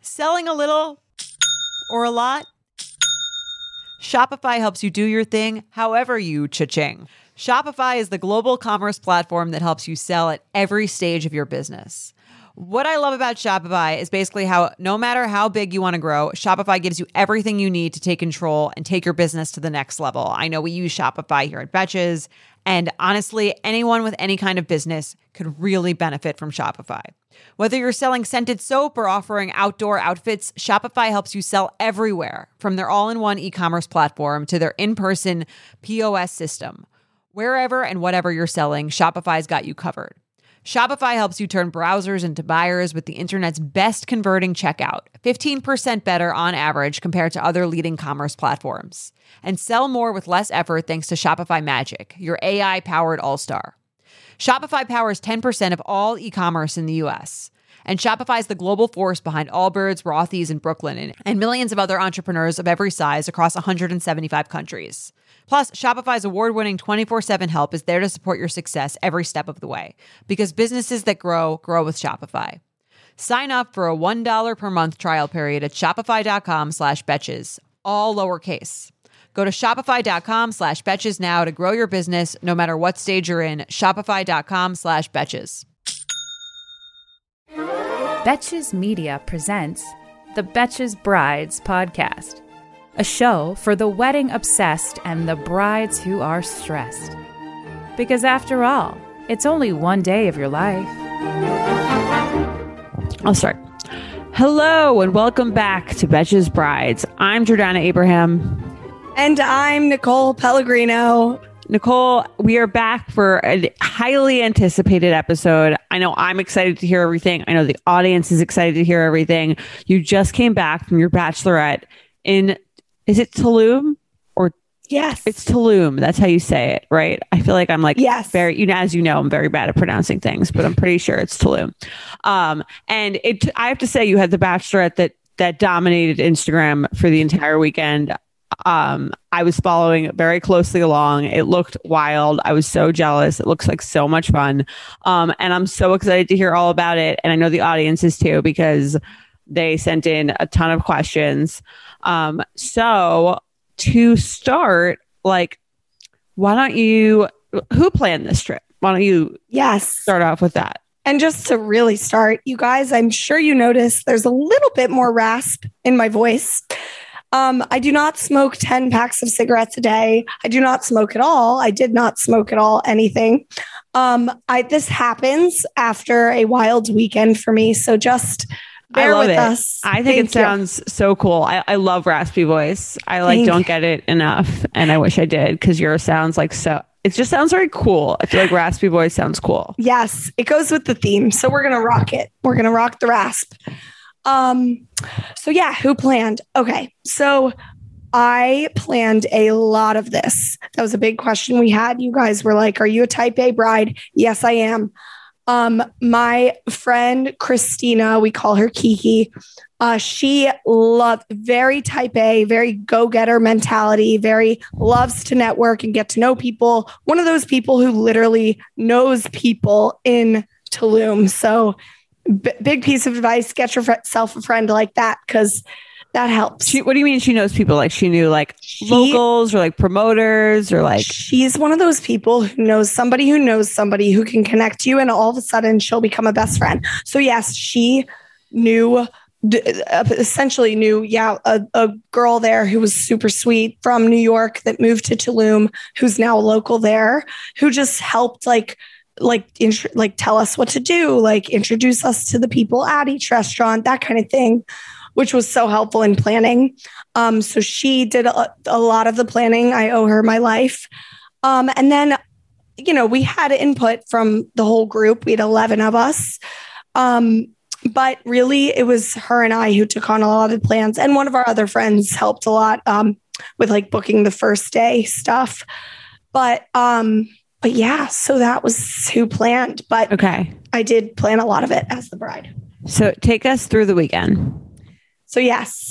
Selling a little or a lot? Shopify helps you do your thing however you cha-ching. Shopify is the global commerce platform that helps you sell at every stage of your business. What I love about Shopify is basically how no matter how big you want to grow, Shopify gives you everything you need to take control and take your business to the next level. I know we use Shopify here at Betches, and honestly, anyone with any kind of business could really benefit from Shopify. Whether you're selling scented soap or offering outdoor outfits, Shopify helps you sell everywhere, from their all-in-one e-commerce platform to their in-person POS system. Wherever and whatever you're selling, Shopify's got you covered. Shopify helps you turn browsers into buyers with the internet's best converting checkout, 15% better on average compared to other leading commerce platforms. And sell more with less effort thanks to Shopify Magic, your AI-powered all-star. Shopify powers 10% of all e-commerce in the US. And Shopify is the global force behind Allbirds, Rothy's, and Brooklinen, and millions of other entrepreneurs of every size across 175 countries. Plus, Shopify's award-winning 24/7 help is there to support your success every step of the way. Because businesses that grow, grow with Shopify. Sign up for a $1 per month trial period at shopify.com/betches, all lowercase. Go to shopify.com/betches now to grow your business no matter what stage you're in. Shopify.com/betches. Betches Media presents the Betches Brides podcast, a show for the wedding obsessed and the brides who are stressed. Because after all, it's only one day of your life. I'll start. Hello and welcome back to Betches Brides. I'm Jordana Abraham. And I'm Nicole Pellegrino. Nicole, we are back for a highly anticipated episode. I know I'm excited to hear everything. I know the audience is excited to hear everything. You just came back from your bachelorette in, is it Tulum? Or yes, it's Tulum. That's how you say it, right? I feel like I'm like, yes, very, as you know, I'm very bad at pronouncing things, but I'm pretty sure it's Tulum. And I have to say, you had the bachelorette that dominated Instagram for the entire weekend. I was following very closely along. It looked wild. I was so jealous. It looks like so much fun. And I'm so excited to hear all about it. And I know the audience is too, because they sent in a ton of questions. So to start, who planned this trip? Why don't you start off with that? And just to really start, you guys, I'm sure you noticed there's a little bit more rasp in my voice. I do not smoke 10 packs of cigarettes a day. I do not smoke at all. I did not smoke at all, anything. This happens after a wild weekend for me. So just bear with us. I think it sounds so cool. I love raspy voice. I don't get it enough. And I wish I did, because yours sounds like so. It just sounds very cool. I feel like raspy voice sounds cool. Yes, it goes with the theme. So we're going to rock it. We're going to rock the rasp. So yeah, who planned? Okay. So I planned a lot of this. That was a big question we had. You guys were like, are you a type A bride? Yes, I am. My friend, Christina, we call her Kiki. She loved very type A, very go-getter mentality, very loves to network and get to know people. One of those people who literally knows people in Tulum. So big piece of advice, get yourself a friend like that, because that helps. What do you mean she knows people? Like she knew locals or promoters or She's one of those people who knows somebody who can connect you, and all of a sudden she'll become a best friend. So yes, she essentially knew a girl there who was super sweet from New York that moved to Tulum, who's now a local there, who just helped tell us what to do, introduce us to the people at each restaurant, that kind of thing, which was so helpful in planning. So she did a lot of the planning. I owe her my life. And then, we had input from the whole group. We had 11 of us. But really, it was her and I who took on a lot of the plans. And one of our other friends helped a lot with booking the first day stuff. But yeah, so that was who planned. But okay, I did plan a lot of it as the bride. So take us through the weekend. So yes,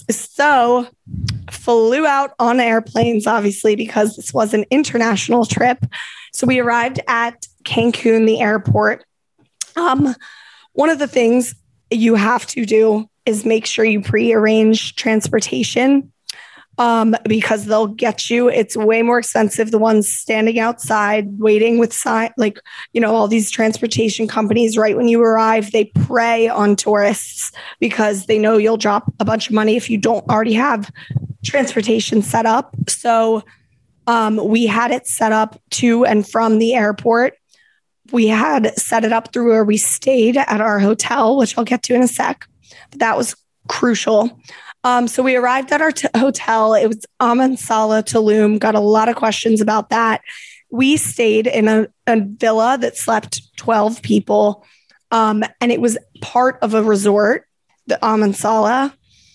flew out on airplanes, obviously, because this was an international trip. So we arrived at Cancun, the airport. One of the things you have to do is make sure you pre-arrange transportation. Because they'll get you. It's way more expensive. The ones standing outside waiting with all these transportation companies, right when you arrive, they prey on tourists because they know you'll drop a bunch of money if you don't already have transportation set up. So we had it set up to and from the airport. We had set it up through where we stayed at our hotel, which I'll get to in a sec. But that was crucial. So we arrived at our hotel. It was Amansala, Tulum. Got a lot of questions about that. We stayed in a villa that slept 12 people. And it was part of a resort, the Amansala.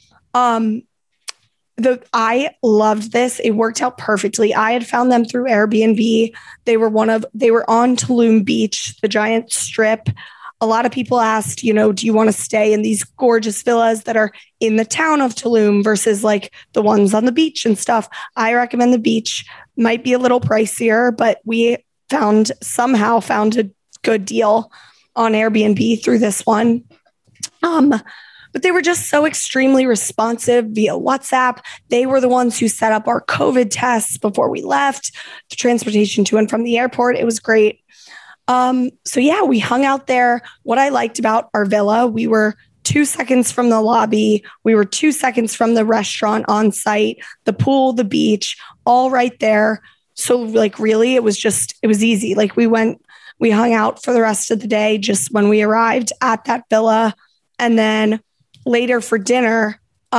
I loved this. It worked out perfectly. I had found them through Airbnb. They were on Tulum Beach, the giant strip. A lot of people asked, do you want to stay in these gorgeous villas that are in the town of Tulum versus like the ones on the beach and stuff? I recommend the beach. Might be a little pricier, but we somehow found a good deal on Airbnb through this one. But they were just so extremely responsive via WhatsApp. They were the ones who set up our COVID tests before we left, the transportation to and from the airport. It was great. So yeah, we hung out there. What I liked about our villa, we were 2 seconds from the lobby. We were 2 seconds from the restaurant on site, the pool, the beach, all right there. So like, really, it was easy. Like we hung out for the rest of the day, just when we arrived at that villa. And then later for dinner,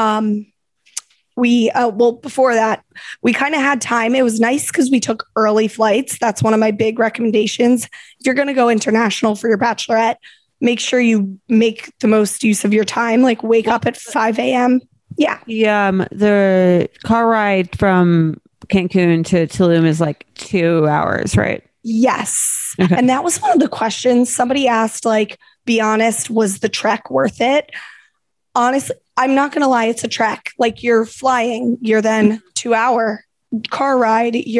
before that, we kind of had time. It was nice because we took early flights. That's one of my big recommendations. If you're going to go international for your bachelorette, make sure you make the most use of your time. Like wake up at 5 a.m. Yeah. The car ride from Cancun to Tulum is like 2 hours, right? Yes. Okay. And that was one of the questions somebody asked, like, be honest, was the trek worth it? Honestly, I'm not going to lie. It's a trek. Like you're flying, you're then 2 hour car ride. It's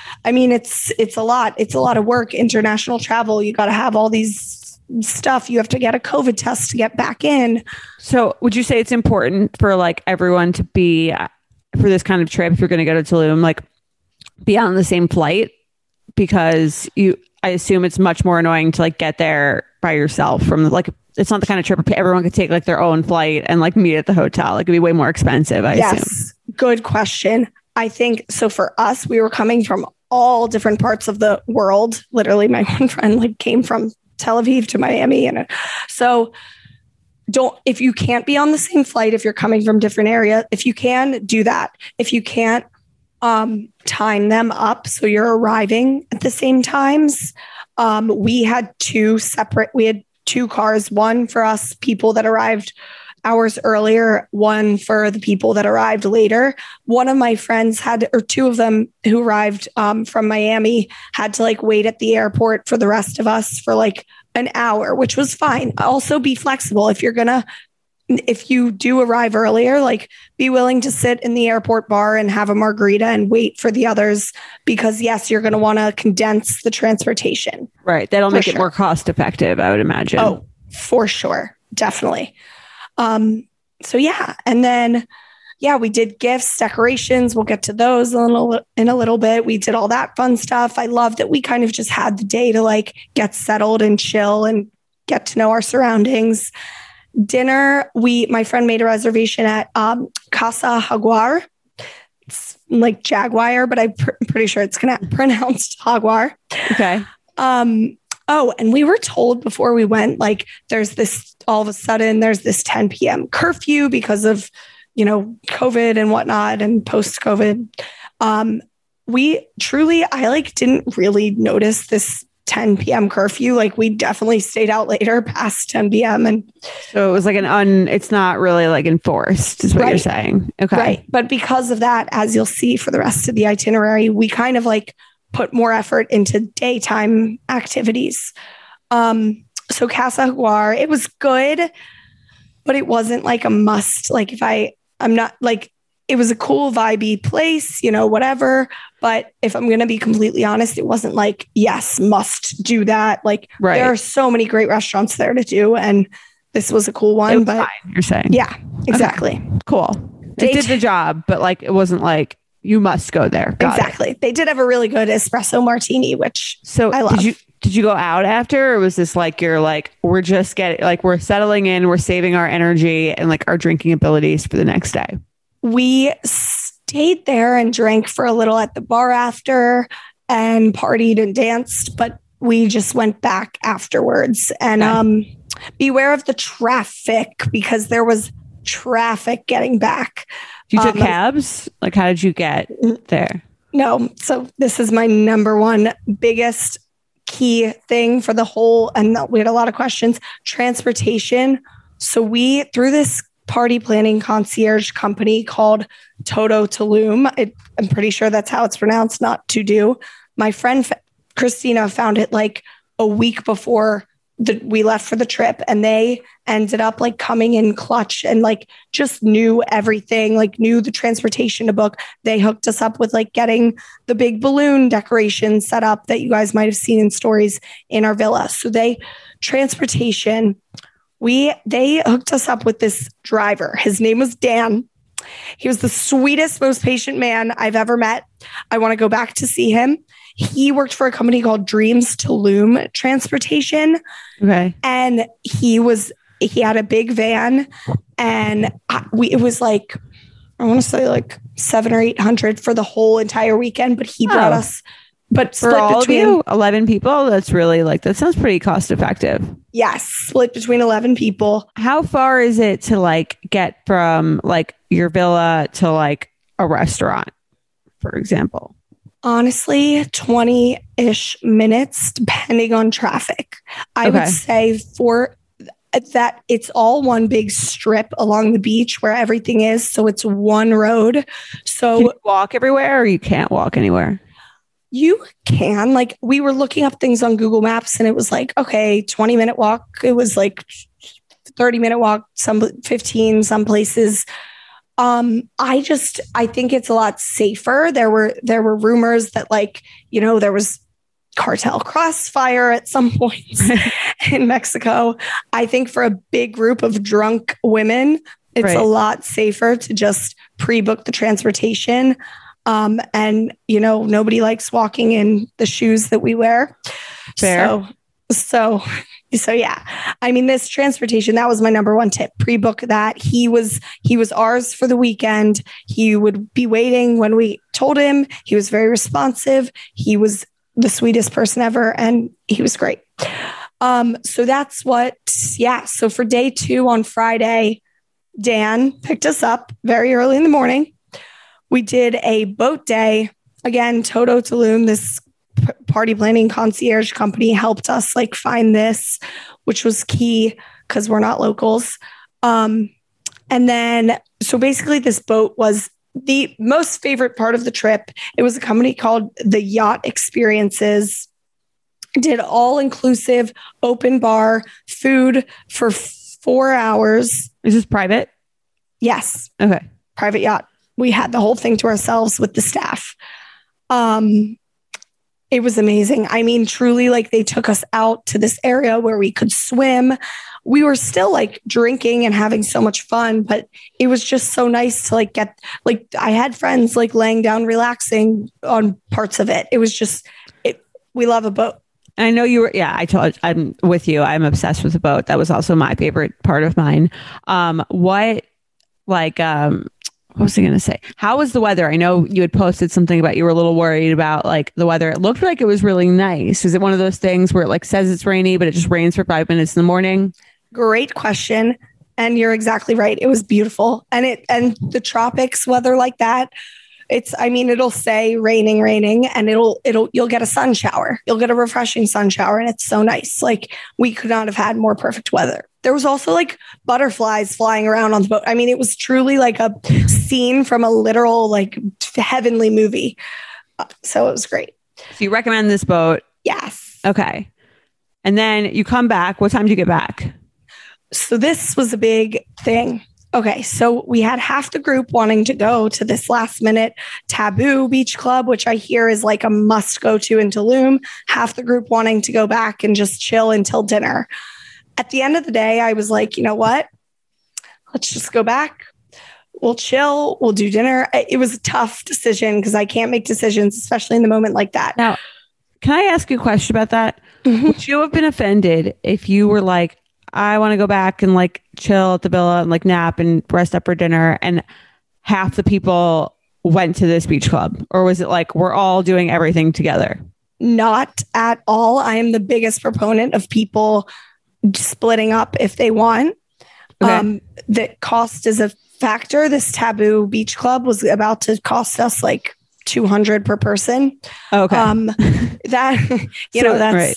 a lot. It's a lot of work. International travel. You got to have all these stuff. You have to get a COVID test to get back in. So would you say it's important for like everyone to be for this kind of trip, if you're going to go to Tulum, like be on the same flight? Because I assume it's much more annoying to like get there by yourself from like, it's not the kind of trip where everyone could take like their own flight and like meet at the hotel. Like it'd be way more expensive, I assume. Good question. I think so. For us, we were coming from all different parts of the world. Literally, my one friend like came from Tel Aviv to Miami. And so if you can't be on the same flight, if you're coming from different area, if you can, do that. If you can't, time them up so you're arriving at the same times. We had two cars, one for us people that arrived hours earlier, one for the people that arrived later. One of my friends two of them who arrived from Miami had to like wait at the airport for the rest of us for like an hour, which was fine. Also be flexible. If you do arrive earlier, like be willing to sit in the airport bar and have a margarita and wait for the others, because yes, you're going to want to condense the transportation. Right. That'll make it more cost effective, I would imagine. Oh, for sure. Definitely. So yeah. And then, we did gifts, decorations. We'll get to those in a little bit. We did all that fun stuff. I love that we kind of just had the day to like get settled and chill and get to know our surroundings. Dinner, my friend made a reservation at Casa Jaguar. It's like Jaguar, but I'm pretty sure it's pronounced Jaguar. Okay. And we were told before we went, like all of a sudden there's this 10 p.m. curfew because of, COVID and whatnot and post-COVID. I didn't really notice this 10 p.m. curfew. Like we definitely stayed out later past 10 p.m. And so it was like it's not really like enforced is what you're saying. Okay. Right. But because of that, as you'll see for the rest of the itinerary, we kind of like put more effort into daytime activities. So Casa Jaguar, it was good, but it wasn't like a must. Like I'm not like, it was a cool vibey place, whatever. But if I'm going to be completely honest, it wasn't like, yes, must do that. Like there are so many great restaurants there to do. And this was a cool It one, was but fine, you're saying. yeah, exactly. Cool. It did the job, but like, it wasn't like you must go there. Got Exactly. it. They did have a really good espresso martini, which So I love. did you go out after, or was this like, you're like, we're just getting, like, we're settling in, we're saving our energy and like our drinking abilities for the next day? We stayed there and drank for a little at the bar after and partied and danced, but we just went back afterwards. And beware of the traffic, because there was traffic getting back. You took cabs? Like, how did you get there? No. So this is my number one biggest key thing for the whole, and we had a lot of questions, transportation. So we, through this party planning concierge company called Toto Tulum, I'm pretty sure that's how it's pronounced, not to do. My friend Christina found it like a week before we left for the trip, and they ended up like coming in clutch and like just knew everything, like knew the transportation to book. They hooked us up with like getting the big balloon decoration set up that you guys might have seen in stories in our villa. So transportation, they hooked us up with this driver. His name was Dan. He was the sweetest, most patient man I've ever met. I want to go back to see him. He worked for a company called Dreams Tulum Transportation. Okay. And he had a big van, and it was like, I want to say like 700 or 800 for the whole entire weekend, but he brought us, but for split all between of you, 11 people. That's really like, that sounds pretty cost effective. Yes. Split between 11 people. How far is it to like get from like your villa to like a restaurant, for example? Honestly, 20-ish minutes, depending on traffic. I would say for that, it's all one big strip along the beach where everything is. So it's one road. So can you walk everywhere, or you can't walk anywhere? You can. Like, we were looking up things on Google Maps, and it was like, okay, 20-minute walk. It was like 30-minute walk, 15, some places. I think it's a lot safer. There were rumors that, like, there was cartel crossfire at some point in Mexico. I think for a big group of drunk women, it's a lot safer to just pre-book the transportation. And nobody likes walking in the shoes that we wear. Fair. So yeah, I mean, this transportation, that was my number one tip. Pre-book that. He was ours for the weekend. He would be waiting when we told him. He was very responsive. He was the sweetest person ever, and he was great. So that's so for day 2 on Friday, Dan picked us up very early in the morning. We did a boat day. Again, Toto Tulum, this party planning concierge company, helped us like find this, which was key because we're not locals. And then, so basically this boat was the most favorite part of the trip. It was a company called The Yacht Experiences. Did all inclusive open bar food for 4 hours. Is this private? Yes. Okay. Private yacht. We had the whole thing to ourselves with the staff. It was amazing. I mean, truly, like, they took us out to this area where we could swim. We were still like drinking and having so much fun, but it was just so nice to like get, like, I had friends like laying down, relaxing on parts of it. It was just, we love a boat. And I know you were, I'm with you. I'm obsessed with the boat. That was also my favorite part of mine. What was I going to say? How was the weather? I know you had posted something about you were a little worried about like the weather. It looked like it was really nice. Is it one of those things where it like says it's rainy, but it just rains for 5 minutes in the morning? Great question. And you're exactly right. It was beautiful. And the tropics weather like that, it'll say raining, and you'll get a sun shower. You'll get a refreshing sun shower, and it's so nice. Like, we could not have had more perfect weather. There was also like butterflies flying around on the boat. I mean, it was truly like a scene from a literal like heavenly movie. So it was great. So you recommend this boat? Yes. Okay. And then you come back. What time do you get back? So this was a big thing. Okay, so we had half the group wanting to go to this last minute Taboo Beach Club, which I hear is like a must go to in Tulum. Half the group wanting to go back and just chill until dinner. at the end of the day, I was like, you know what? Let's just go back. We'll chill. We'll do dinner. It was a tough decision because I can't make decisions, especially in the moment like that. Now, can I ask you a question about that? Mhm. Would you have been offended if you were like, I want to go back and like chill at the villa and like nap and rest up for dinner, and half the people went to this beach club? Or was it like, we're all doing everything together? Not at all. I am the biggest proponent of people splitting up if they want. Okay. That cost is a factor. This Taboo Beach Club was about to cost us like $200 per person. Okay. That So,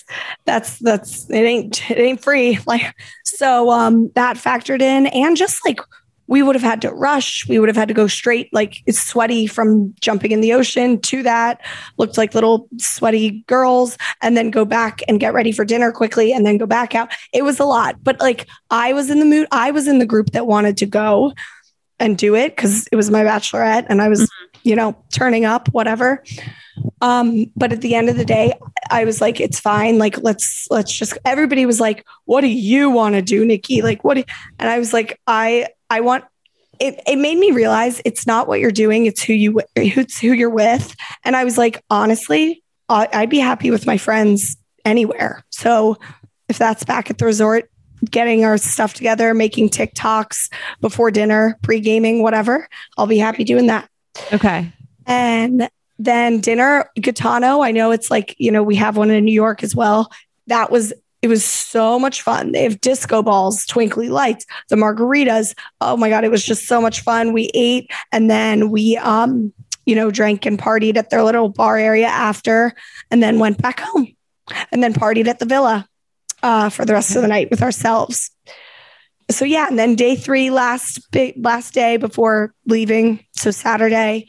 that's it ain't free. Like, so that factored in, and just like we would have had to rush. We would have had to go straight, like it's sweaty from jumping in the ocean to that. Looked like little sweaty girls, and then go back and get ready for dinner quickly and then go back out. It was a lot, but like I was in the mood. I was in the group that wanted to go and do it because it was my bachelorette and I was, turning up, whatever. But at the end of the day, I was like, it's fine. Like, let's just, everybody was like, what do you want to do, Nikki? Like, and I was like, I want, it made me realize it's not what you're doing. It's who you're with. And I was like, honestly, I'd be happy with my friends anywhere. So if that's back at the resort, getting our stuff together, making TikToks before dinner, pre-gaming, whatever, I'll be happy doing that. Okay. And then dinner, Gitano. I know it's like, we have one in New York as well. It was so much fun. They have disco balls, twinkly lights, the margaritas. Oh my God. It was just so much fun. We ate and then we, drank and partied at their little bar area after, and then went back home and then partied at the villa for the rest of the night with ourselves. So yeah. And then day 3, last day before leaving. So Saturday,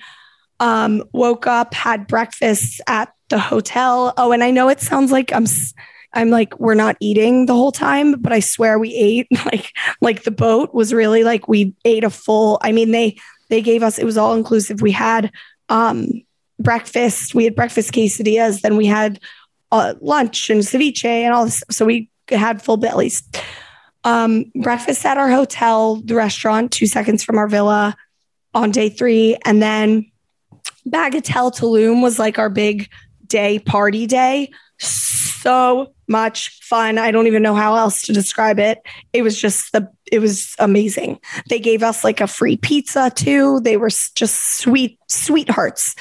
woke up, had breakfast at the hotel. Oh, and I know it sounds like I'm like, we're not eating the whole time, but I swear we ate like the boat was really like, we ate a full, they gave us, it was all inclusive. We had, breakfast, we had breakfast quesadillas, then we had lunch and ceviche and all this. So we had full bellies. Breakfast at our hotel, the restaurant, 2 seconds from our villa on day 3. And then Bagatelle Tulum was like our big party day. So much fun. I don't even know how else to describe it. It was amazing. They gave us like a free pizza too. They were just sweethearts.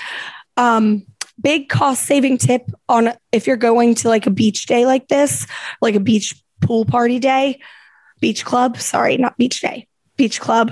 Big cost saving tip on if you're going to like a beach day like this, like a beach pool party day, beach club. Sorry, not beach day, beach club.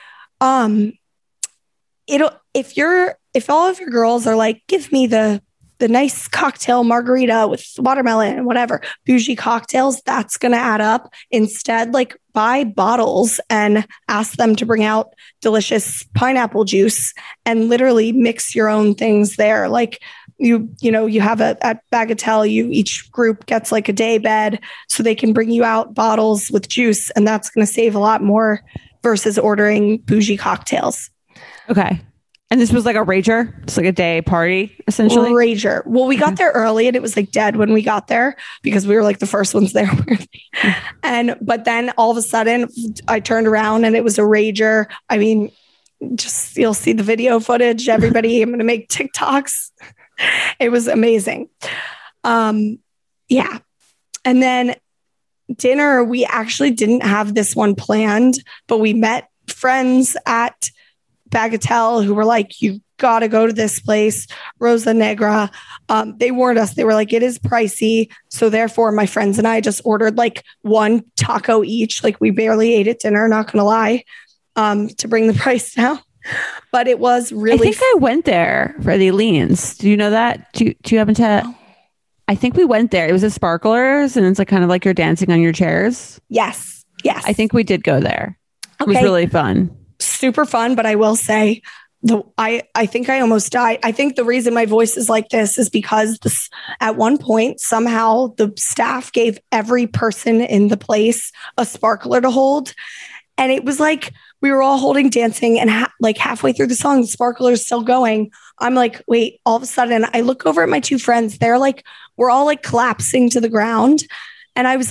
If all of your girls are like, give me the nice cocktail margarita with watermelon and whatever, bougie cocktails, that's going to add up. Instead, like buy bottles and ask them to bring out delicious pineapple juice and literally mix your own things there. Like you have at Bagatelle, each group gets like a day bed so they can bring you out bottles with juice. And that's going to save a lot more versus ordering bougie cocktails. Okay. And this was like a rager. It's like a day party, essentially. Rager. Well, we got there early and it was like dead when we got there because we were like the first ones there. But then all of a sudden I turned around and it was a rager. I mean, just you'll see the video footage. Everybody, I'm going to make TikToks. It was amazing. Yeah. And then dinner, we actually didn't have this one planned, but we met friends at Bagatelle who were like, you've got to go to this place, Rosa Negra. They warned us. They were like, it is pricey. So therefore, my friends and I just ordered like one taco each. Like we barely ate at dinner, not going to lie, to bring the price down. But it was really... I think I went there for the Leans. Do you know that? Do you happen to... I think we went there. It was a Sparklers and it's like kind of like you're dancing on your chairs. Yes. I think we did go there. It was really fun. Super fun, but I will say I think I almost died. I think the reason my voice is like this is because at one point, somehow the staff gave every person in the place a sparkler to hold. And it was like, we were all holding dancing and like halfway through the song, the sparkler is still going. I'm like, wait, all of a sudden I look over at my 2 friends. They're like, we're all like collapsing to the ground. And I was like,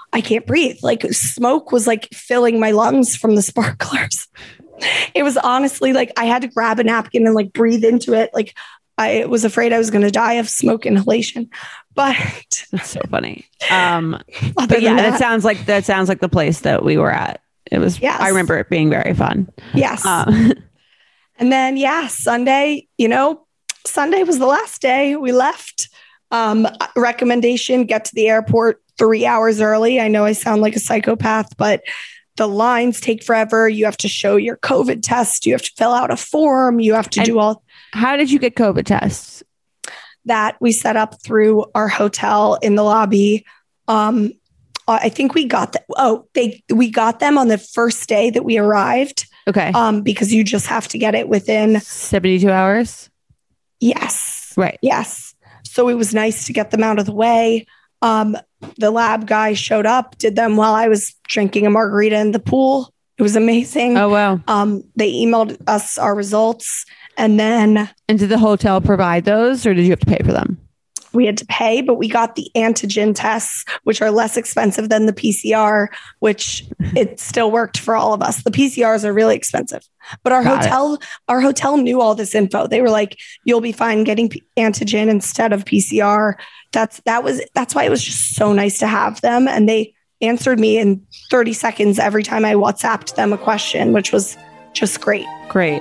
I can't breathe. Like smoke was like filling my lungs from the sparklers. It was honestly like I had to grab a napkin and like breathe into it. Like I was afraid I was going to die of smoke inhalation. But that's so funny. But yeah, that sounds like the place that we were at. It was, yes. I remember it being very fun. Yes. And then, Sunday, Sunday was the last day we left. Recommendation, get to the airport 3 hours early. I know I sound like a psychopath, but the lines take forever. You have to show your COVID test. You have to fill out a form. You have to do all. How did you get COVID tests? That we set up through our hotel in the lobby. I think we got them. We got them on the first day that we arrived. Okay. Because you just have to get it within 72 hours. Yes. Right. Yes. So it was nice to get them out of the way. The lab guy showed up, did them while I was drinking a margarita in the pool. It was amazing. Oh, wow. They emailed us our results and then. And did the hotel provide those or did you have to pay for them? We had to pay, but we got the antigen tests, which are less expensive than the PCR, which it still worked for all of us. The PCRs are really expensive, but our hotel knew all this info. They were like, "You'll be fine getting antigen instead of PCR." That's why it was just so nice to have them, and they answered me in 30 seconds every time I WhatsApped them a question, which was just great. Great.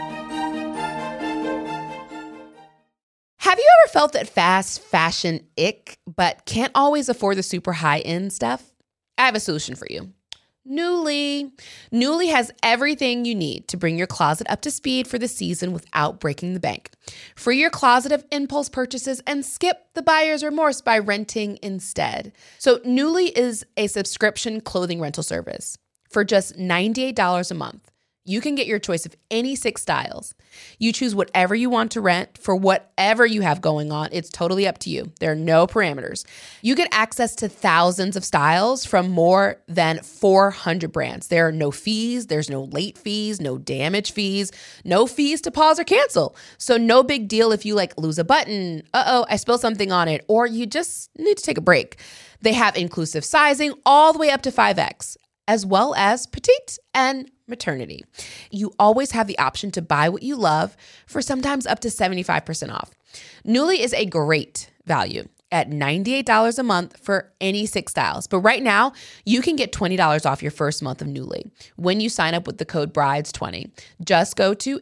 Have you ever felt that fast fashion ick, but can't always afford the super high-end stuff? I have a solution for you. Nuuly. Nuuly has everything you need to bring your closet up to speed for the season without breaking the bank. Free your closet of impulse purchases and skip the buyer's remorse by renting instead. So Nuuly is a subscription clothing rental service. For just $98 a month, you can get your choice of any 6 styles. You choose whatever you want to rent for whatever you have going on. It's totally up to you. There are no parameters. You get access to thousands of styles from more than 400 brands. There are no fees. There's no late fees, no damage fees, no fees to pause or cancel. So no big deal if you lose a button. I spilled something on it, or you just need to take a break. They have inclusive sizing all the way up to 5X, as well as petite and maternity. You always have the option to buy what you love for sometimes up to 75% off. Nuuly is a great value at $98 a month for any 6 styles. But right now, you can get $20 off your first month of Nuuly when you sign up with the code BRIDES20. Just go to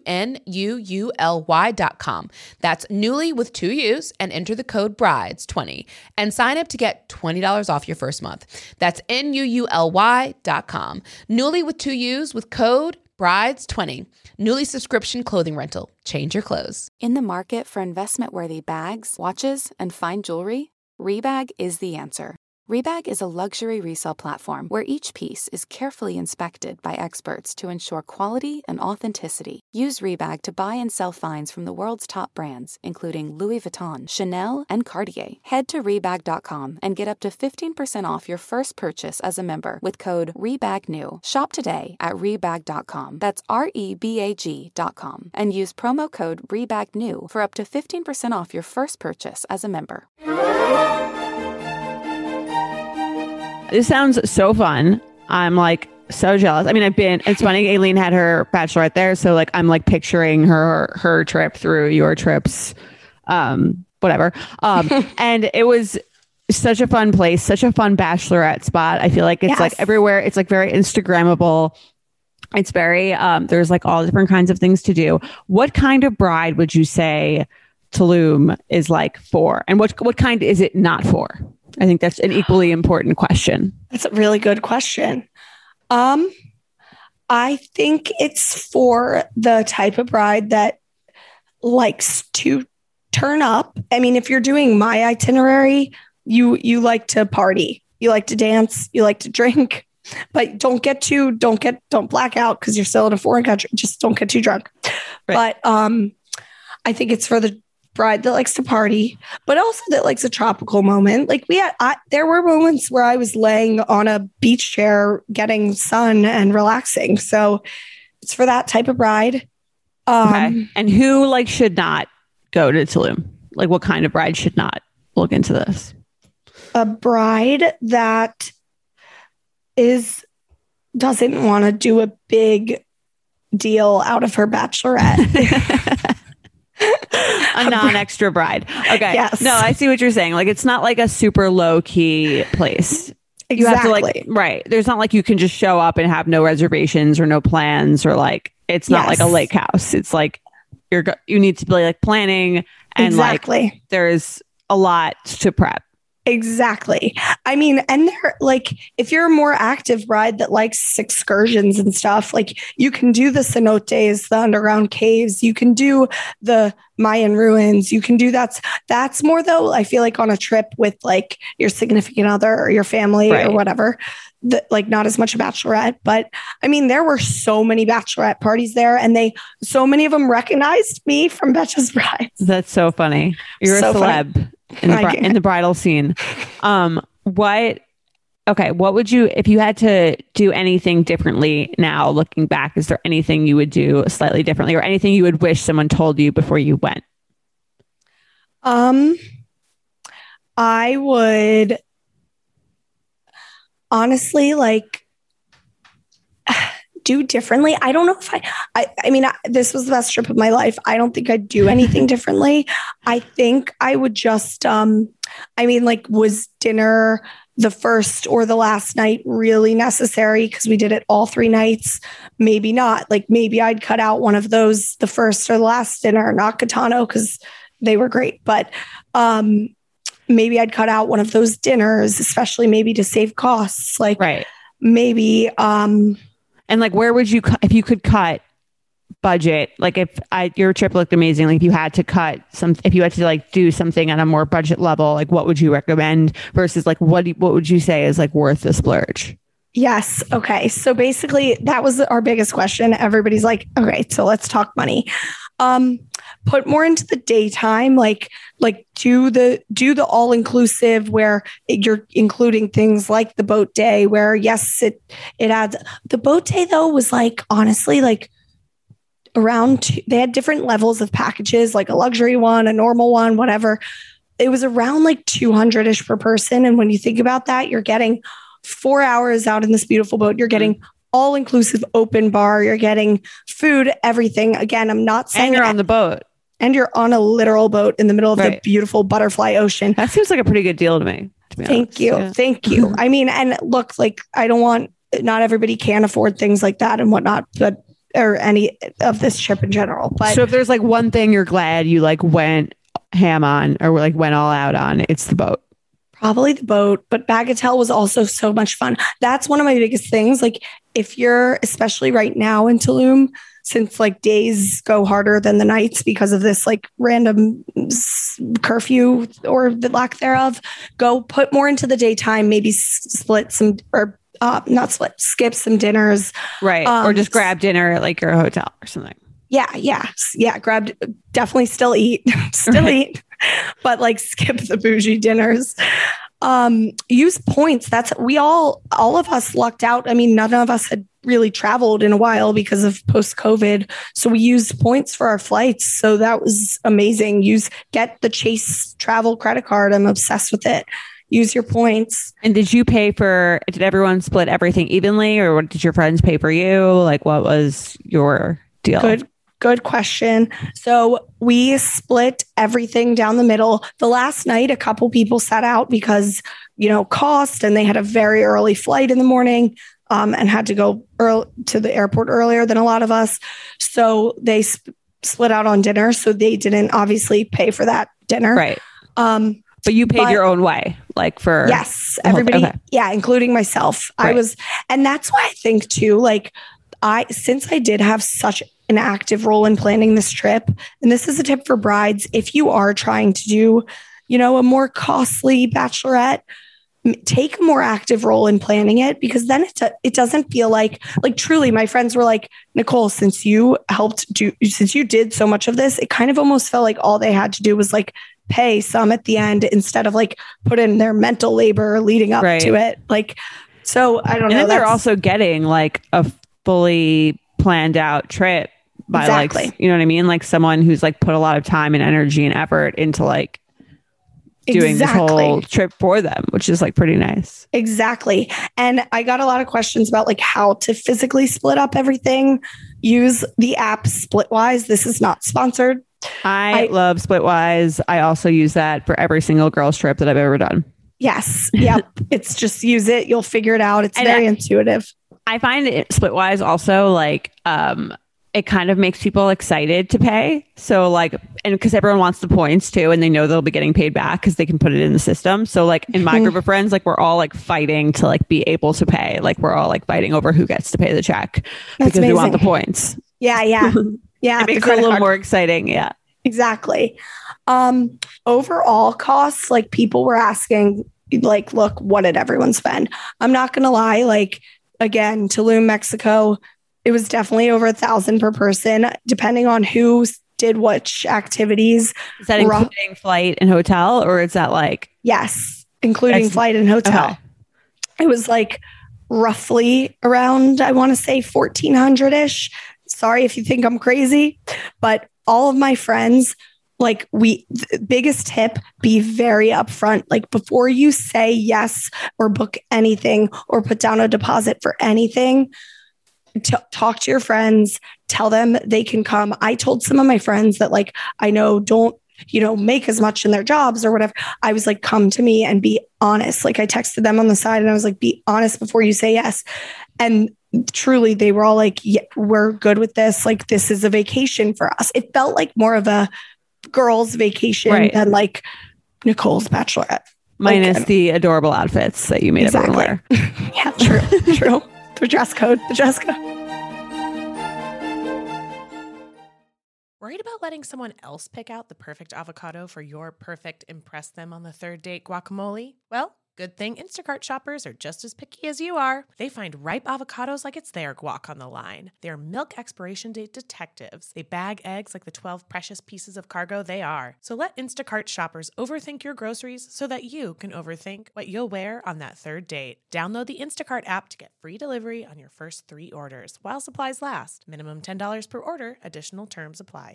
NUULY.com. That's Nuuly with 2 U's and enter the code BRIDES20 and sign up to get $20 off your first month. That's NUULY.com. Nuuly with 2 U's with code BRIDES20. Nuuly subscription clothing rental. Change your clothes. In the market for investment-worthy bags, watches, and fine jewelry, Rebag is the answer. Rebag is a luxury resale platform where each piece is carefully inspected by experts to ensure quality and authenticity. Use Rebag to buy and sell finds from the world's top brands, including Louis Vuitton, Chanel, and Cartier. Head to Rebag.com and get up to 15% off your first purchase as a member with code REBAGNEW. Shop today at Rebag.com. That's REBAG.com. And use promo code REBAGNEW for up to 15% off your first purchase as a member. This sounds so fun. I'm so jealous. I mean, it's funny. Aileen had her bachelorette there. So I'm picturing her trip through your trips, whatever. And it was such a fun place, such a fun bachelorette spot. I feel like it's everywhere. It's very Instagrammable. It's very, there's all different kinds of things to do. What kind of bride would you say Tulum is for? And what kind is it not for? I think that's an equally important question. That's a really good question. I think it's for the type of bride that likes to turn up. I mean, if you're doing my itinerary, you like to party, you like to dance, you like to drink, but don't black out because you're still in a foreign country. Just don't get too drunk. Right. But I think it's for the bride that likes to party, but also that likes a tropical moment. There were moments where I was laying on a beach chair getting sun and relaxing. So it's for that type of bride. Okay. And who should not go to Tulum? What kind of bride should not look into this? A bride that doesn't want to do a big deal out of her bachelorette. A non-extra bride. Okay. Yes. No, I see what you're saying. Like, it's not like a super low key place. Exactly. You have to like, right. There's not like you can just show up and have no reservations or no plans, or like, it's not like a lake house. It's like you need to be like planning, and like there's a lot to prep. Exactly. I mean, and they're like, if you're a more active bride that likes excursions and stuff, like you can do the cenotes, the underground caves, you can do the Mayan ruins, you can do that's more though, I feel like on a trip with like your significant other or your family or whatever, like not as much a bachelorette. But I mean, there were so many bachelorette parties there, and so many of them recognized me from Betches Brides. That's so funny. You're a celeb. Funny. In the bridal scene. What would you, if you had to do anything differently now looking back, is there anything you would do slightly differently, or anything you would wish someone told you before you went? I would honestly like do differently. I don't know if I mean, this was the best trip of my life. I don't think I'd do anything differently. I think I would just, I mean, like, was dinner the first or the last night really necessary? Because we did it all 3 nights. Maybe not. Like, maybe I'd cut out one of those, the first or the last dinner, not Catano, because they were great. But maybe I'd cut out one of those dinners, especially maybe to save costs. Like, maybe, and like, where would you, if you could cut budget, like your trip looked amazing. Like if you had to if you had to like do something on a more budget level, like what would you recommend versus like, what would you say is like worth the splurge? Yes. Okay. So basically that was our biggest question. Everybody's like, okay, so let's talk money. Put more into the daytime, like do the all inclusive where you're including things like the boat day, where yes, it adds. The boat day though was like, honestly, like they had different levels of packages, like a luxury one, a normal one, whatever. It was around like 200-ish per person. And when you think about that, you're getting 4 hours out in this beautiful boat. You're getting all inclusive open bar. You're getting food, everything. Again, I'm not saying. And you're on the boat. And you're on a literal boat in the middle of the beautiful butterfly ocean. That seems like a pretty good deal to me. To be honest. Thank you. I mean, and look, like not everybody can afford things like that and whatnot, or any of this trip in general. But so if there's like one thing you're glad you like went ham on or like went all out on, it's the boat. Probably the boat, but Bagatelle was also so much fun. That's one of my biggest things. Like if you're, especially right now in Tulum, since like days go harder than the nights because of this like random curfew or the lack thereof, go put more into the daytime, maybe split some or skip some dinners. Right. Or just grab dinner at like your hotel or something. Yeah. Definitely still eat, eat, but like skip the bougie dinners. Use points. all of us lucked out. I mean, none of us had really traveled in a while because of post-COVID. So we used points for our flights. So that was amazing. Get the Chase travel credit card. I'm obsessed with it. Use your points. And did everyone split everything evenly, or did your friends pay for you? Like, what was your deal? Good question. So we split everything down the middle. The last night, a couple people sat out because, cost, and they had a very early flight in the morning and had to go to the airport earlier than a lot of us. So they split out on dinner. So they didn't obviously pay for that dinner. Right. But you paid your own way, like for... Yes, everybody. Okay. Yeah, including myself. Right. And that's why I think too, like since I did have such an active role in planning this trip, and this is a tip for brides, if you are trying to do, a more costly bachelorette, take a more active role in planning it, because then it doesn't feel like truly my friends were like, Nicole, since you did so much of this, it kind of almost felt like all they had to do was like pay some at the end instead of like put in their mental labor leading up to it. Like, so I don't know. And then they're also getting like a fully planned out trip by like, you know what I mean? Like someone who's like put a lot of time and energy and effort into like doing this Exactly. whole trip for them, which is like pretty nice. Exactly. And I got a lot of questions about like how to physically split up everything. Use the app Splitwise. This is not sponsored. I love Splitwise. I also use that for every single girls trip that I've ever done. Yes. Yep. It's just use it. You'll figure it out. It's And very intuitive. I find it Splitwise also like it kind of makes people excited to pay. So like, and because everyone wants the points too, and they know they'll be getting paid back because they can put it in the system. So like in my group of friends, like we're all like fighting to like be able to pay. Like we're all like fighting over who gets to pay the check because we want the points. Yeah. Yeah. Yeah. It makes it a little more exciting. Yeah. Exactly. Overall costs, like people were asking, like, look, what did everyone spend? I'm not going to lie. Like, again, Tulum, Mexico, it was definitely over $1,000 per person, depending on who did which activities. Is that including flight and hotel, or is that like? Yes, including flight and hotel. Okay. It was like roughly around, I want to say 1,400-ish. Sorry if you think I'm crazy, but all of my friends, like the biggest tip, be very upfront. Like before you say yes or book anything or put down a deposit for anything, talk to your friends, tell them they can come. I told some of my friends that like, I know don't, make as much in their jobs or whatever. I was like, come to me and be honest. Like I texted them on the side and I was like, be honest before you say yes. And truly they were all like, yeah, we're good with this. Like, this is a vacation for us. It felt like more of a girls' vacation than like Nicole's bachelorette. Minus the adorable outfits that you made everyone wear. Yeah, true. The dress code. Worried about letting someone else pick out the perfect avocado for your perfect impress them on the third date guacamole? Well, good thing Instacart shoppers are just as picky as you are. They find ripe avocados like it's their guac on the line. They're milk expiration date detectives. They bag eggs like the 12 precious pieces of cargo they are. So let Instacart shoppers overthink your groceries so that you can overthink what you'll wear on that third date. Download the Instacart app to get free delivery on your first 3 orders while supplies last. Minimum $10 per order. Additional terms apply.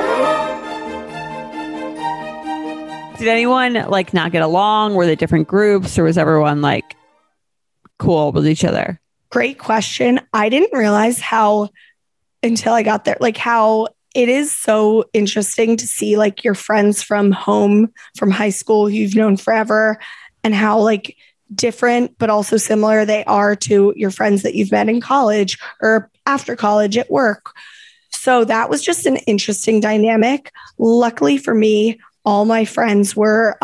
Did anyone like not get along? Were they different groups, or was everyone like cool with each other? Great question. I didn't realize how until I got there, like how it is so interesting to see like your friends from home, from high school, who you've known forever, and how like different but also similar they are to your friends that you've met in college or after college at work. So that was just an interesting dynamic. Luckily for me, all my friends were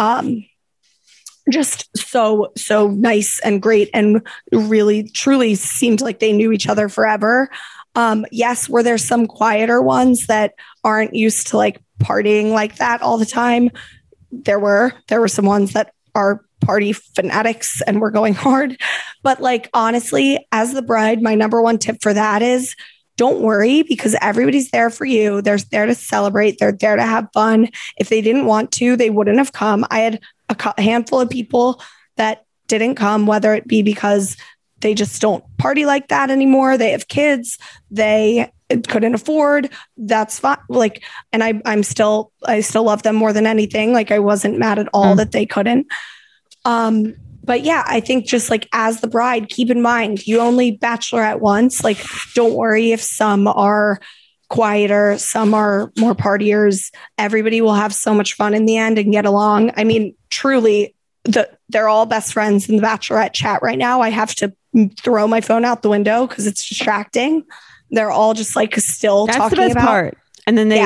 just so nice and great and really, truly seemed like they knew each other forever. Yes, were there some quieter ones that aren't used to like partying like that all the time? There were some ones that are party fanatics and were going hard. But like, honestly, as the bride, my number one tip for that is don't worry, because everybody's there for you. They're there to celebrate. They're there to have fun. If they didn't want to, they wouldn't have come. I had a handful of people that didn't come, whether it be because they just don't party like that anymore. They have kids. They couldn't afford. That's fine. Like, and I still love them more than anything. Like, I wasn't mad at all that they couldn't. But yeah, I think just like as the bride, keep in mind, you only bachelorette once. Like, don't worry if some are quieter, some are more partiers. Everybody will have so much fun in the end and get along. I mean, truly, they're all best friends in the bachelorette chat right now. I have to throw my phone out the window because it's distracting. They're all just like still That's talking the best about part. And then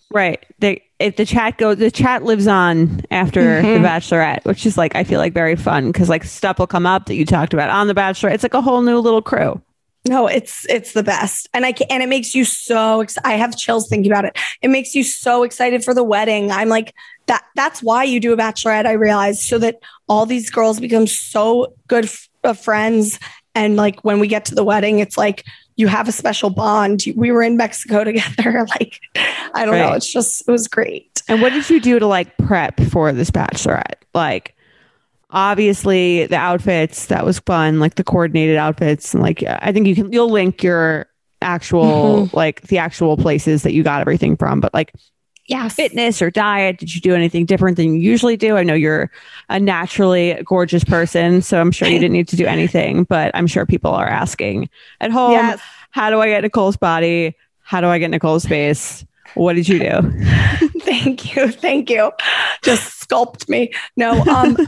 if the chat lives on after the Bachelorette, which is like, I feel like very fun because like stuff will come up that you talked about on the Bachelorette. It's like a whole new little crew. No, it's the best. And it makes you so I have chills thinking about it. It makes you so excited for the wedding. I'm like, that's why you do a bachelorette, I realized, so that all these girls become so good friends. And like when we get to the wedding, it's like you have a special bond. We were in Mexico together. Like, I don't know. It was great. And what did you do to like prep for this bachelorette? Like, obviously the outfits, that was fun, like the coordinated outfits. And like, I think you'll link your actual, like the actual places that you got everything from. But like, Yes. fitness or diet? Did you do anything different than you usually do? I know you're a naturally gorgeous person, so I'm sure you didn't need to do anything, but I'm sure people are asking at home, Yes. how do I get Nicole's body? How do I get Nicole's face? What did you do? Thank you. Thank you. Just sculpt me. No,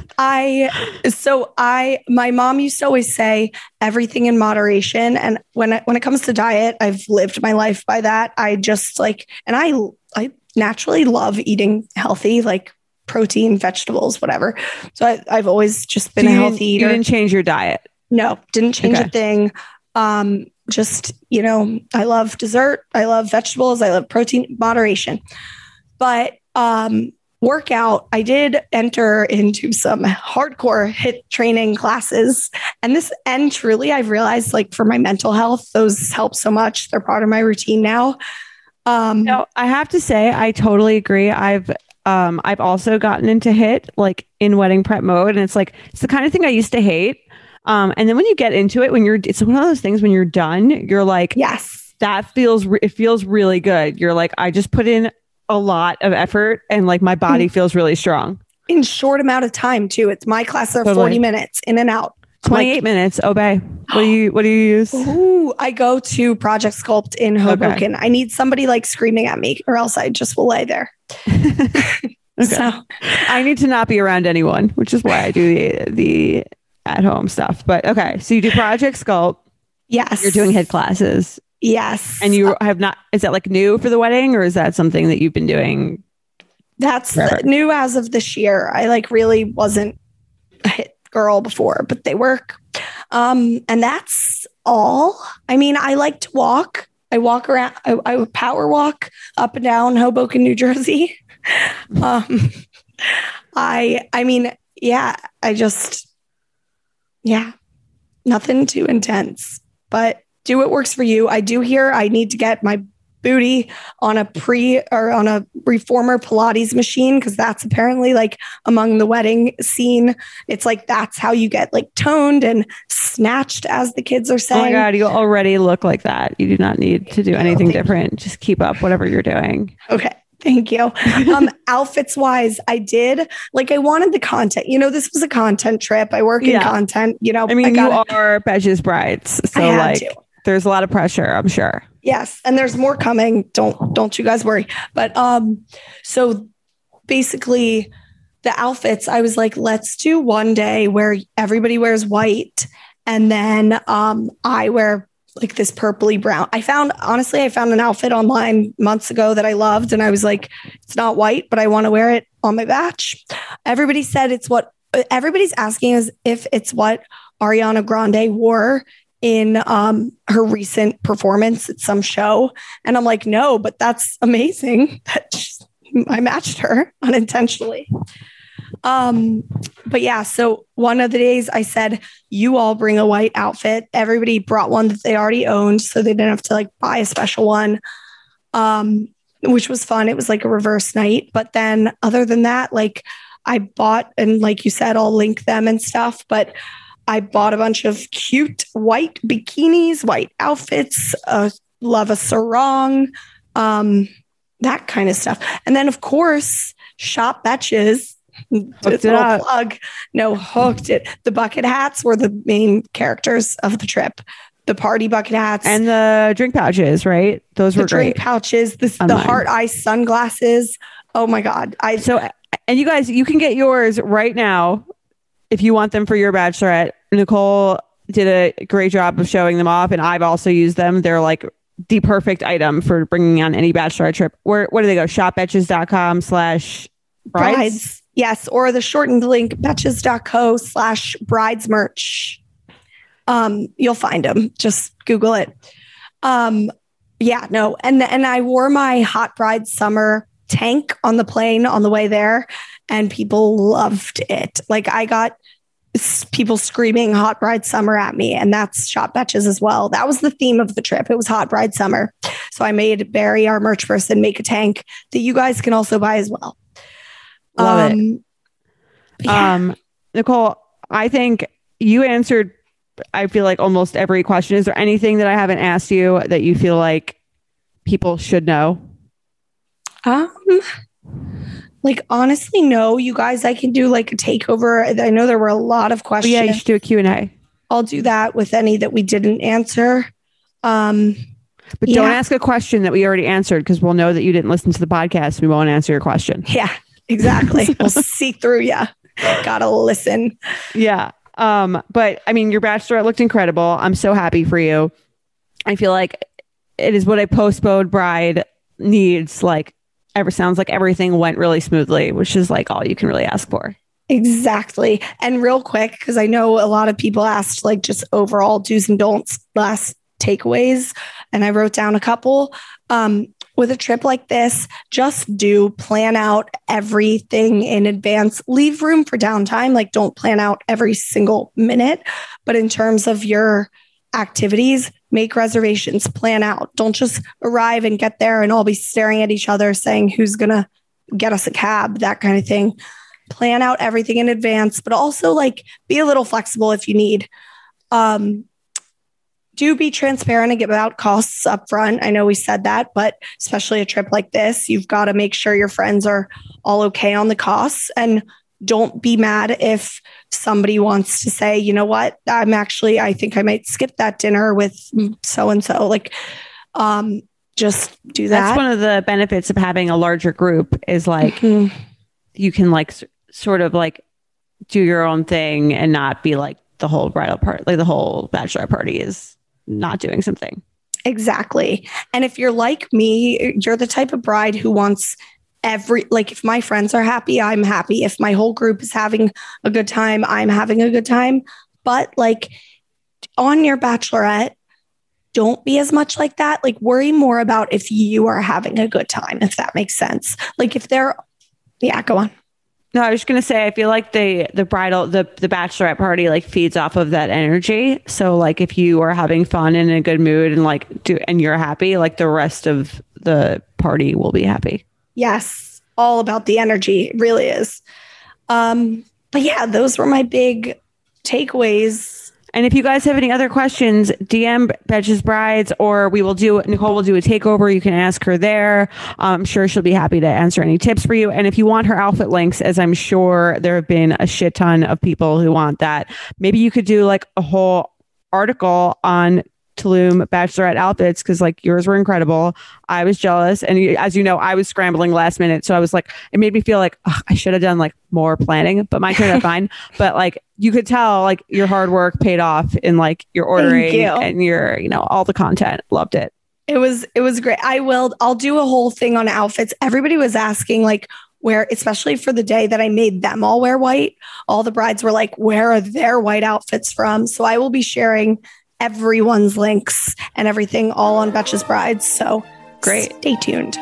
my mom used to always say everything in moderation. And when it comes to diet, I've lived my life by that. I just and I naturally love eating healthy, like protein, vegetables, whatever. So I've always just been a healthy eater. You didn't change your diet? No, didn't change a thing. Just, I love dessert. I love vegetables. I love protein, moderation. But workout, I did enter into some hardcore HIIT training classes. And truly, I've realized for my mental health, those help so much. They're part of my routine now. No, I have to say, I totally agree. I've also gotten into HIIT in wedding prep mode. And it's the kind of thing I used to hate. And then when you get into it, it's one of those things when you're done, you're like, yes, it feels really good. You're like, I just put in a lot of effort and my body feels really strong. In short amount of time too. It's my classes are 40 minutes in and out. 28 minutes. Obey. What do you use? Ooh, I go to Project Sculpt in Hoboken. Okay. I need somebody screaming at me or else I just will lay there. Okay. So I need to not be around anyone, which is why I do the at home stuff. But okay. So you do Project Sculpt. Yes. You're doing HIIT classes. Yes. And you have not, is that new for the wedding or is that something that you've been doing? That's new as of this year. I really wasn't a HIIT girl before, but they work. And that's all. I mean, I like to walk. I walk around, I would power walk up and down Hoboken, New Jersey. Nothing too intense, but do what works for you. I do hear I need to get my booty on a reformer Pilates machine because that's apparently among the wedding scene. It's that's how you get toned and snatched, as the kids are saying. Oh my God, you already look like that. You do not need to do anything different. Just keep up whatever you're doing. Okay. Thank you. Outfits wise, I did I wanted the content. This was a content trip. I work in content. You are Betches Brides, so there's a lot of pressure, I'm sure. Yes, and there's more coming. Don't you guys worry. But so basically, the outfits, I was let's do one day where everybody wears white, and then I wear this purpley brown. I found an outfit online months ago that I loved. And I was it's not white, but I want to wear it on my batch. Everybody said everybody's asking is if it's what Ariana Grande wore in her recent performance at some show. And I'm no, but that's amazing. I matched her unintentionally. But yeah, so one of the days I said, you all bring a white outfit. Everybody brought one that they already owned. So they didn't have to buy a special one, which was fun. It was a reverse night. But then other than that, I bought, and you said, I'll link them and stuff, but I bought a bunch of cute white bikinis, white outfits, love a sarong, that kind of stuff. And then of course, Shop Betches. Hooked it. The bucket hats were the main characters of the trip. The party bucket hats and the drink pouches, right? Those were great. Drink pouches, the heart ice sunglasses. Oh my God! And you guys, you can get yours right now if you want them for your bachelorette. Nicole did a great job of showing them off, and I've also used them. They're the perfect item for bringing on any bachelorette trip. Where do they go? shopbetches.com/brides. Yes, or the shortened link, betches.co/brides merch. You'll find them. Just Google it. And I wore my Hot Bride Summer tank on the plane on the way there, and people loved it. I got people screaming Hot Bride Summer at me, and that's Shop Betches as well. That was the theme of the trip. It was Hot Bride Summer. So I made Barry, our merch person, make a tank that you guys can also buy as well. Love it. Nicole, I think you answered, I feel almost every question. Is there anything that I haven't asked you that you feel people should know? Um, like honestly, no, you guys, I can do like a takeover. I know there were a lot of But questions. yeah, you should do a Q&A. I'll do that with any that we didn't answer. But don't ask a question that we already answered because we'll know that you didn't listen to the podcast. We won't answer your question. Yeah, exactly. We'll see through you. Gotta listen. Yeah. But I mean, your bachelorette looked incredible. I'm so happy for you. I feel like it is what a postponed bride needs. Like, sounds like everything went really smoothly, which is like all you can really ask for. Exactly. And real quick, because I know a lot of people asked like just overall do's and don'ts, last takeaways, and I wrote down a couple. With a trip like this, just plan out everything in advance. Leave room for downtime. Like, don't plan out every single minute. But in terms of your activities, make reservations, plan out. Don't just arrive and get there and all be staring at each other saying who's going to get us a cab, that kind of thing. Plan out everything in advance, but also like be a little flexible if you need. Do be transparent about costs up front. I know we said that, but especially a trip like this, you've got to make sure your friends are all okay on the costs. And don't be mad if somebody wants to say, you know what, I think I might skip that dinner with so-and-so. Like, just do that. That's one of the benefits of having a larger group is like, you can like sort of like do your own thing and not be like the whole bridal party, like the whole bachelorette party is not doing something. Exactly. And if you're like me, you're the type of bride who wants if my friends are happy, I'm happy. If my whole group is having a good time, I'm having a good time. But like on your bachelorette, don't be as much like that. Like worry more about if you are having a good time, if that makes sense. Like if they're, go on. No, I was just going to say, I feel like the bachelorette party like feeds off of that energy. So like if you are having fun and in a good mood and you're happy, like the rest of the party will be happy. Yes. All about the energy. It really is. But yeah, those were my big takeaways. And if you guys have any other questions, DM Betches Brides, or Nicole will do a takeover. You can ask her there. I'm sure she'll be happy to answer any tips for you. And if you want her outfit links, as I'm sure there have been a shit ton of people who want that, maybe you could do like a whole article on Tulum bachelorette outfits because like yours were incredible. I was jealous, and as you know, I was scrambling last minute, so I was like, it made me feel like I should have done like more planning, but mine turned out fine. But like you could tell like your hard work paid off in like your ordering and your all the content. Loved it. It was great. I'll do a whole thing on outfits. Everybody was asking like where, especially for the day that I made them all wear white, all the brides were like, where are their white outfits from? So I will be sharing everyone's links and everything all on Betches Brides. So great. Stay tuned.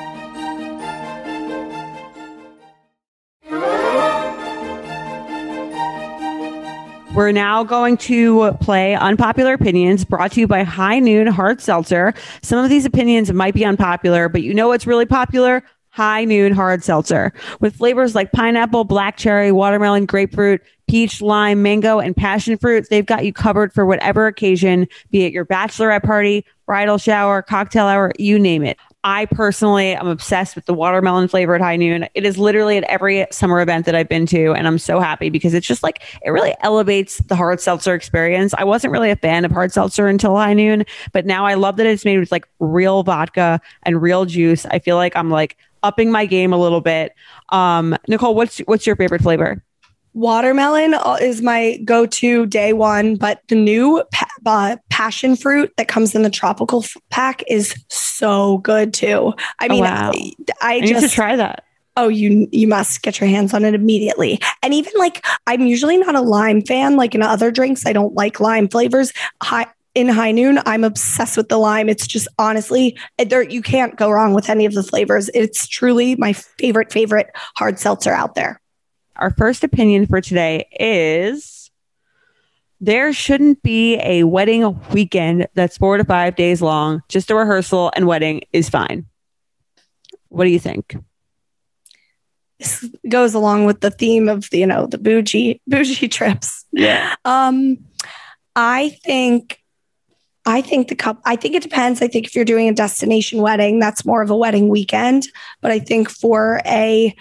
We're now going to play Unpopular Opinions, brought to you by High Noon Hard Seltzer. Some of these opinions might be unpopular, but you know what's really popular? High Noon Hard Seltzer. With flavors like pineapple, black cherry, watermelon, grapefruit, peach, lime, mango, and passion fruit, they've got you covered for whatever occasion, be it your bachelorette party, bridal shower, cocktail hour, you name it. I personally am obsessed with the watermelon flavor at High Noon. It is literally at every summer event that I've been to, and I'm so happy because it's just like, it really elevates the hard seltzer experience. I wasn't really a fan of hard seltzer until High Noon, but now I love that it's made with like real vodka and real juice. I feel like I'm like upping my game a little bit. Nicole, what's your favorite flavor? Watermelon is my go-to day one, but the new passion fruit that comes in the tropical pack is so good too. I mean, wow. I need to try that. Oh, you must get your hands on it immediately. And even like, I'm usually not a lime fan. Like in other drinks, I don't like lime flavors. In High Noon, I'm obsessed with the lime. It's just honestly, you can't go wrong with any of the flavors. It's truly my favorite hard seltzer out there. Our first opinion for today is there shouldn't be a wedding weekend that's 4 to 5 days long. Just a rehearsal and wedding is fine. What do you think? This goes along with the theme of the bougie trips. Yeah. I think I think it depends. I think if you're doing a destination wedding, that's more of a wedding weekend. But I think for a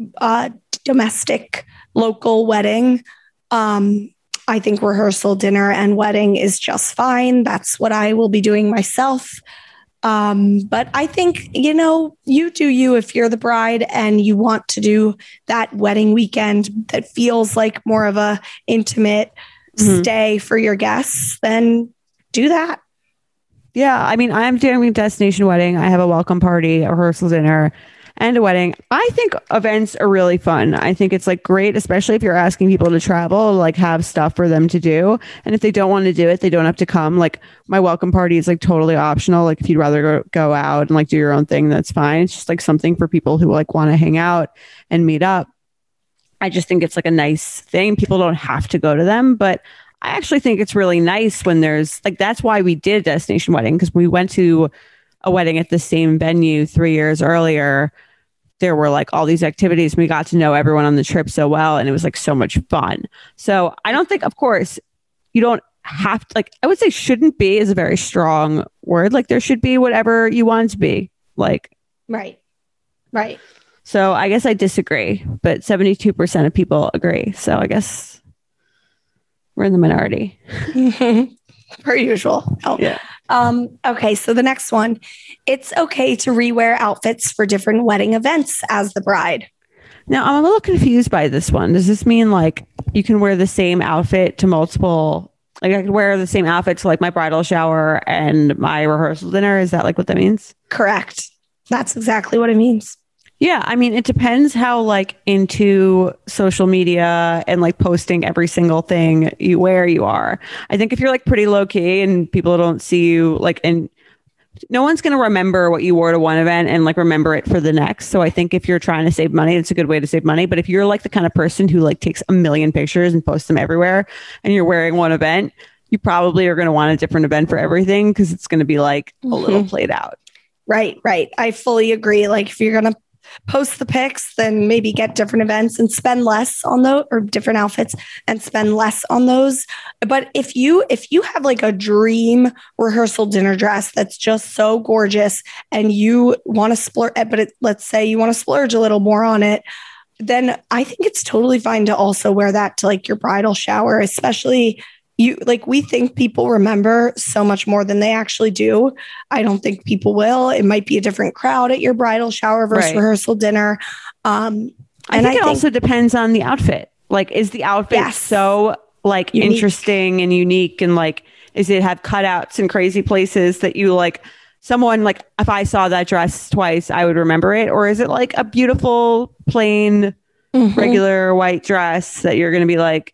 domestic local wedding, I think rehearsal, dinner, and wedding is just fine. That's what I will be doing myself. But I think, you do you if you're the bride and you want to do that wedding weekend that feels like more of a intimate stay for your guests, then do that. Yeah. I mean, I'm doing a destination wedding. I have a welcome party, a rehearsal dinner, and a wedding. I think events are really fun. I think it's like great, especially if you're asking people to travel, like have stuff for them to do. And if they don't want to do it, they don't have to come. Like my welcome party is like totally optional. Like if you'd rather go out and like do your own thing, that's fine. It's just like something for people who like want to hang out and meet up. I just think it's like a nice thing. People don't have to go to them, but I actually think it's really nice when there's like, that's why we did a destination wedding, because we went to a wedding at the same venue 3 years earlier. There were like all these activities. We got to know everyone on the trip so well, and it was like so much fun. So I don't think, of course, you don't have to, like, I would say shouldn't be is a very strong word. Like there should be whatever you want it to be. Like, Right. So I guess I disagree, but 72% of people agree. So I guess we're in the minority. Per usual. Oh. Yeah. Okay, so the next one, it's okay to rewear outfits for different wedding events as the bride. Now, I'm a little confused by this one. Does this mean like you can wear the same outfit to multiple, like I could wear the same outfit to like my bridal shower and my rehearsal dinner? Is that like what that means? Correct. That's exactly what it means. Yeah, I mean, it depends how like into social media and like posting every single thing you wear you are. I think if you're like pretty low key and people don't see you like, and no one's going to remember what you wore to one event and like remember it for the next. So I think if you're trying to save money, it's a good way to save money. But if you're like the kind of person who like takes a million pictures and posts them everywhere and you're wearing one event, you probably are going to want a different event for everything because it's going to be like a little played out. Right. I fully agree. Like if you're going to post the pics, then maybe get different events and spend less on those, or different outfits and spend less on those. But if you have like a dream rehearsal dinner dress that's just so gorgeous and you want to splurge, but let's say you want to splurge a little more on it, then I think it's totally fine to also wear that to like your bridal shower, especially we think people remember so much more than they actually do. I don't think people will. It might be a different crowd at your bridal shower versus rehearsal dinner. I think it also depends on the outfit. Like, is the outfit so like unique, interesting and unique, and like, is it have cutouts in crazy places that you like? Someone like, if I saw that dress twice, I would remember it, or is it like a beautiful, plain, regular white dress that you're going to be like,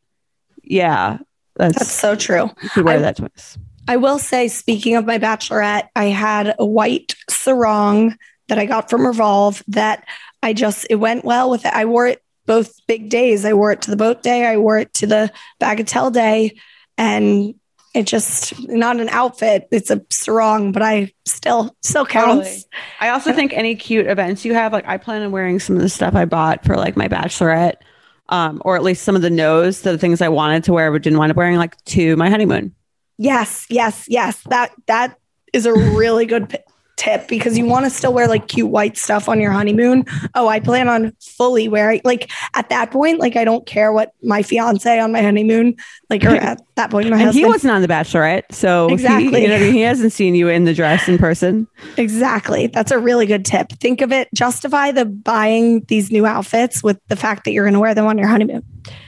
yeah. That's so true. You could wear that twice. I will say, speaking of my bachelorette, I had a white sarong that I got from Revolve that it went well with it. I wore it both big days. I wore it to the boat day. I wore it to the bagatelle day, and it just not an outfit. It's a sarong, but I still counts. Totally. I also think any cute events you have, like I plan on wearing some of the stuff I bought for like my bachelorette. Or at least some of the things I wanted to wear but didn't wind up wearing, like to my honeymoon. Yes. That is a really good tip, because you want to still wear like cute white stuff on your honeymoon. Oh, I plan on fully wearing, like at that point, like I don't care what my fiance on my honeymoon, like, or at that point, my husband. He wasn't on the Bachelorette, so exactly. He hasn't seen you in the dress in person. Exactly. That's a really good tip. Think of it, justify the buying these new outfits with the fact that you're going to wear them on your honeymoon.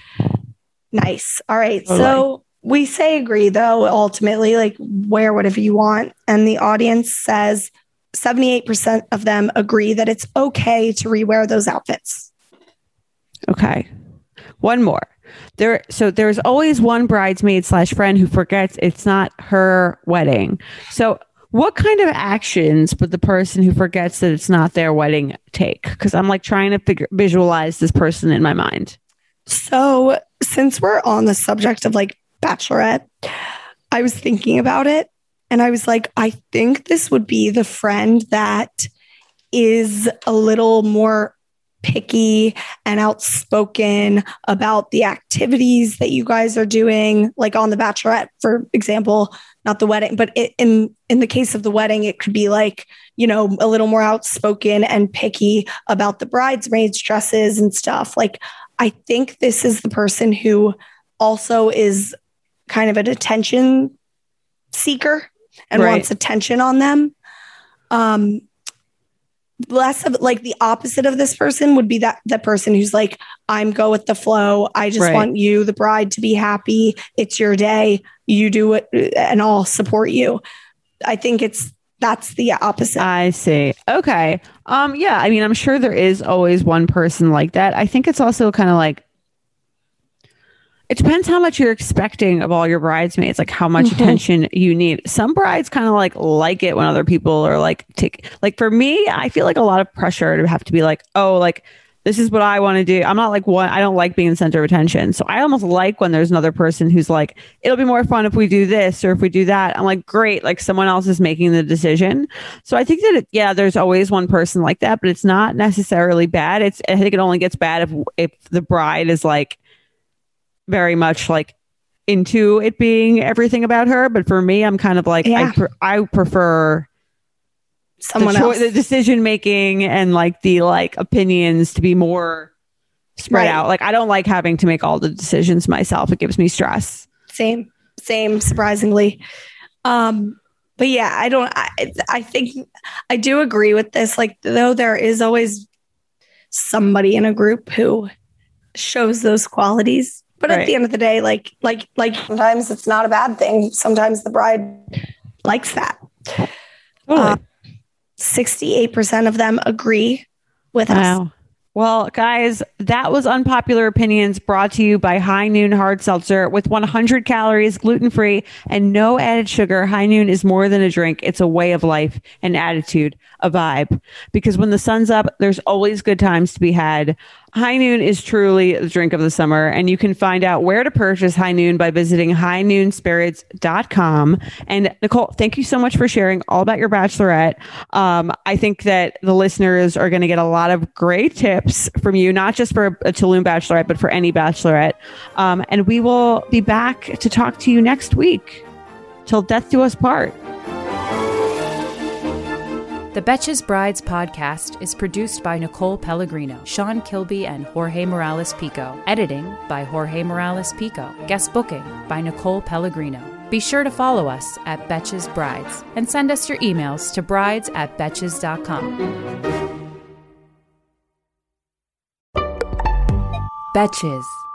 Nice. All right. Totally. So we say agree, though, ultimately, like wear whatever you want. And the audience says 78% of them agree that it's okay to rewear those outfits. Okay. One more. There's always one bridesmaid / friend who forgets it's not her wedding. So what kind of actions would the person who forgets that it's not their wedding take? Because I'm like trying to visualize this person in my mind. So since we're on the subject of like bachelorette, I was thinking about it and I was like, I think this would be the friend that is a little more picky and outspoken about the activities that you guys are doing. Like on The Bachelorette, for example, not the wedding, but in the case of the wedding, it could be like, you know, a little more outspoken and picky about the bridesmaids' dresses and stuff. Like, I think this is the person who also is kind of an attention seeker and wants attention on them. Less of like the opposite of this person would be that the person who's like, I'm go with the flow. I just want you, the bride, to be happy. It's your day. You do it and I'll support you. I think that's the opposite. I see. Okay. Yeah. I mean, I'm sure there is always one person like that. I think it's also kind of like, it depends how much you're expecting of all your bridesmaids, like how much attention you need. Some brides kind of like it when other people are like for me, I feel like a lot of pressure to have to be like, oh, like this is what I want to do. I'm not like I don't like being the center of attention. So I almost like when there's another person who's like, it'll be more fun if we do this or if we do that. I'm like, great. Like someone else is making the decision. So I think that, there's always one person like that, but it's not necessarily bad. I think it only gets bad if the bride is like, very much like into it being everything about her. But for me, I'm kind of like, I prefer someone else, the decision making and like the like opinions to be more spread out. Like I don't like having to make all the decisions myself. It gives me stress. Same, surprisingly. But yeah, I think I do agree with this. Like, though there is always somebody in a group who shows those qualities. But at the end of the day, like sometimes it's not a bad thing. Sometimes the bride likes that. 68% of them agree with us. Well, guys, that was Unpopular Opinions, brought to you by High Noon Hard Seltzer. With 100 calories, gluten-free, and no added sugar, High Noon is more than a drink. It's a way of life, an attitude, a vibe. Because when the sun's up, there's always good times to be had. High Noon is truly the drink of the summer, and you can find out where to purchase High Noon by visiting highnoonspirits.com. And Nicole, thank you so much for sharing all about your bachelorette. I think that the listeners are going to get a lot of great tips from you, not just for a Tulum bachelorette, but for any bachelorette. And we will be back to talk to you next week. Till death do us part. The Betches Brides podcast is produced by Nicole Pellegrino, Sean Kilby, and Jorge Morales Pico. Editing by Jorge Morales Pico. Guest booking by Nicole Pellegrino. Be sure to follow us at Betches Brides and send us your emails to brides@betches.com. Betches.